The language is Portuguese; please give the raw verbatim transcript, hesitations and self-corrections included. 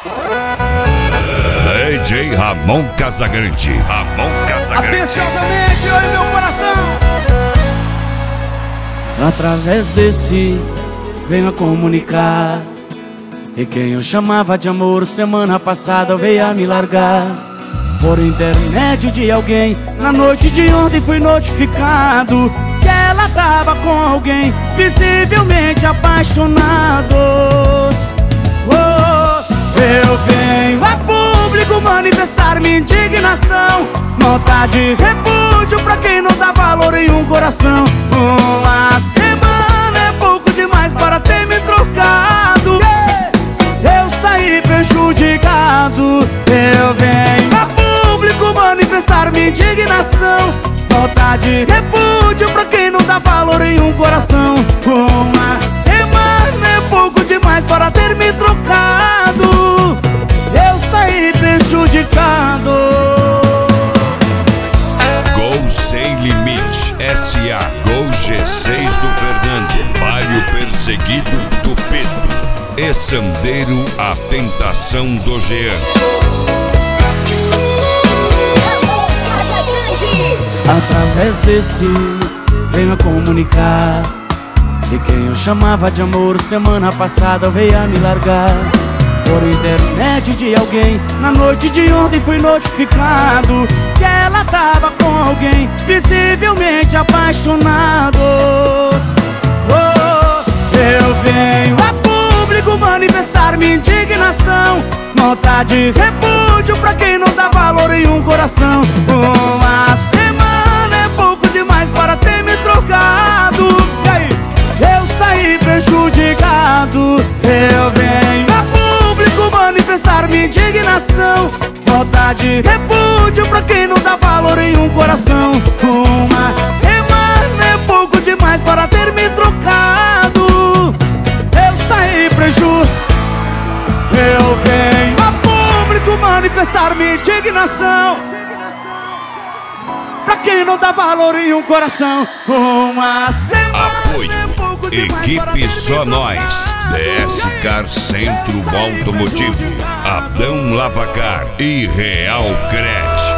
D J Ramon Casagrande. Ramon Casagrande. Atenciosamente, oi meu coração. Através desse venho a comunicar, e quem eu chamava de amor semana passada veio a me largar. Por intermédio de alguém, na noite de ontem fui notificado que ela tava com alguém, visivelmente apaixonados. Oh, eu venho a público manifestar minha indignação, nota de repúdio pra quem não dá valor em um coração. Uma semana é pouco demais para ter me trocado. Eu saí prejudicado. Eu venho a público manifestar minha indignação, nota de repúdio pra quem não dá valor em um coração. Uma semana é pouco demais para ter me trocado. Eu saí prejudicado. Gol Sem Limite S A Gol G seis do Fernando, Palio Perseguido do Pedro e Sandeiro A Tentação do Jean. Através desse venho a comunicar, e quem eu chamava de amor semana passada veio a me largar. Por intermédio de alguém, na noite de ontem fui notificado que ela tava com alguém, visivelmente apaixonados. Oh, eu venho a público manifestar minha indignação, nota de repúdio pra quem não dá valor em um coração. Uma semana é pouco demais para ter me trocado. E aí? Eu saí prejudicado. Eu venho a público manifestar minha indignação, nota de repúdio pra quem não dá valor em um coração. Uma semana é pouco demais para ter me trocado. Eu saí prejudicado. Eu venho a público manifestar minha indignação pra quem não dá valor em um coração. Uma semana. Apoio é pouco demais Equipe para Só ter me Nós, trocado. D S Car Centro Automotivo, Adão Lavacar e Real Cred.